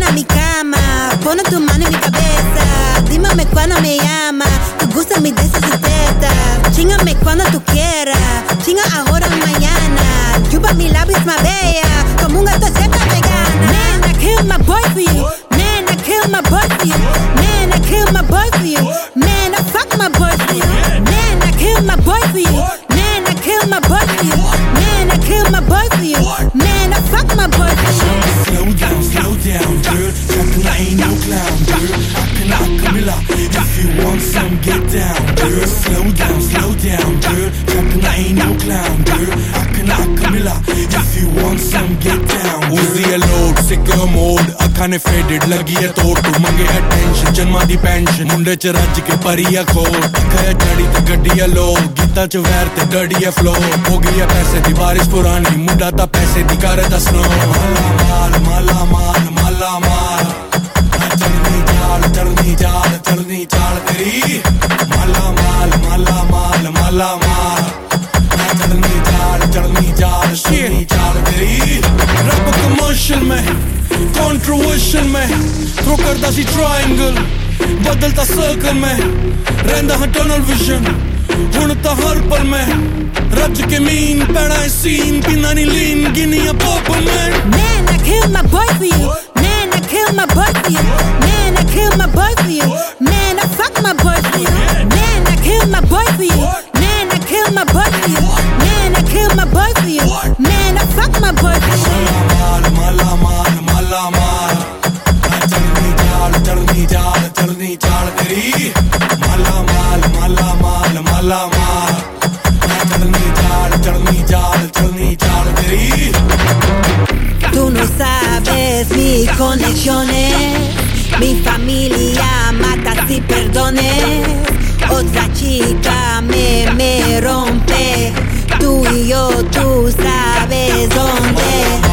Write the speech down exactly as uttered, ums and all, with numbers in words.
a mi cama, pone tu mano en mi cabeza. Dímame cuando me llama, tú gústame de esas tetas. Chíngame cuando tú quieras, chinga ahora o mañana. Chupa mis labios más bella, como un gato seca vegana. Man, I kill my boy for you. Man, I kill my boy for you. Man, I kill my boy for you. Man, I fuck my boy for you. Man, I kill my boy for you. Man, I kill my boy for you. Man, I kill my boy for you. Man, I fuck my boy for you. Slow down, slow down, girl. Talking I ain't no clown, girl. I can I Camilla. If you want some, get down, girl. Slow down, slow down, girl. Talking I ain't no clown, girl. I can I Camilla. If you want some, get down. Uzi a load, sicker mode. Akhan faded, lagi hai tod. Tu mange attention, janma di pension. Munde ch raj ke pariya khod. Kaya chadi te gaddiya low. Geeta ch vair te dirty a flow. Ho gaya paise di barish purani. Munda ta paise di kar da snow. Mala mal, mala mal, mala mal. Chalni jaal, chalni jaal, chalni jaal teri. Mala mal, mala mal, mala mal. Chalni jaal, chalni jaal, chalni jaal teri. Rap commercial mein, controversial mein. Throw karda si triangle, badalta circle mein. Rehda hai tunnel vision, hun ta har pal mein. Raj ke mean, pehna hai scene, pina nahi lean, guinea purple mein. Man, I kill my boy for you. Man, I kill my boy for you. Man, I kill my boy for you. Man, I fuck my boy for you. Man, I kill my boy for you. Man, I kill my boy for you. Man, I kill my boy for you. Man, I fuck my boy for you. Mala mal, mala mal, mala mal. Chalni jaal, chalni jaal, chalni jaal teri. Mala mal, mala mal, mala mal. Chalni jaal, chalni jaal, chalni jaal teri. Tú no sabes mis conexiones, mi familia mata si perdones. Otra chica me, me rompe, tú y yo, tú sabes dónde.